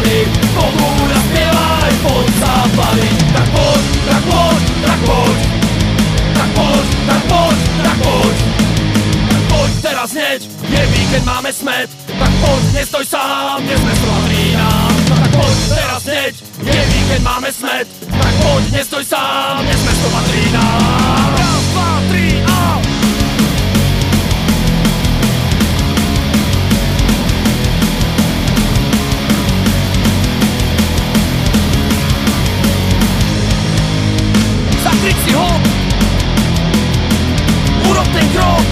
ústavy, Bohu naspievaj, poď zapaliť. Tak poď, tak poď, tak poď, tak poď, tak poď, tak poď, tak poď teraz hneď, je víkend, máme smet, tak poď, nestoj sám, dnes sme Slovadrína. Tak poď teraz hneď, je víkend, máme smet, tak poď, nestoj sám, dnes sme Slovadrína. Raz, dva, tri a... Zakryť si ho, urob ten krok,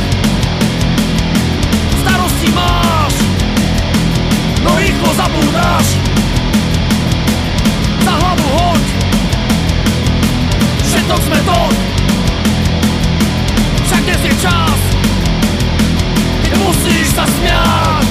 starosti máš, no rýchlo zabúdaš. Za hlavu hoď, všetok sme to, však dnes je čas, keď musíš sa smiať.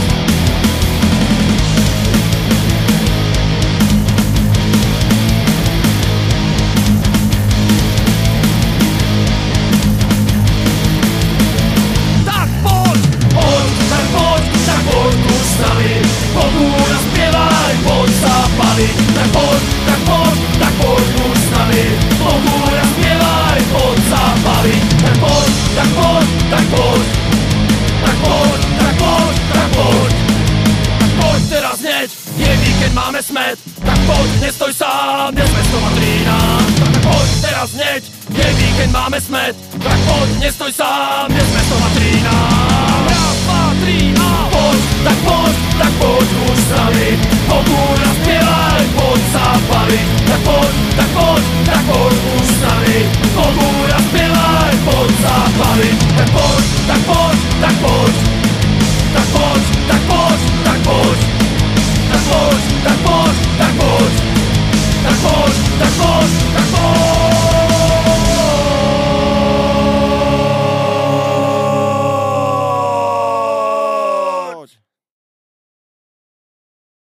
Bohu naspievaj, poď zapaliť. Tak poď, tak poď, tak poď už s nami. Bohu naspievaj, poď zapaliť. Tak poď, tak poď, tak poď, tak poď, tak poď, tak poď, tak poď teraz hneď, je víkend, máme smet. Tak poď, nestoj sám, dnes sme Slovadrína. Tak poď teraz hneď, je víkend, máme smet. Tak poď, nestoj sám, dnes sme Slovadrína. Raz, dva, tri a poď, tak poď, tak poď už s nami. Bohu naspievaj, poď zapaliť. Tak poď, tak poď, tak poď už s nami. Bohu naspievaj, poď zapaliť. Tak poď, tak poď, tak poď, tak poď, tak poď, tak poď, tak poď, tak poď.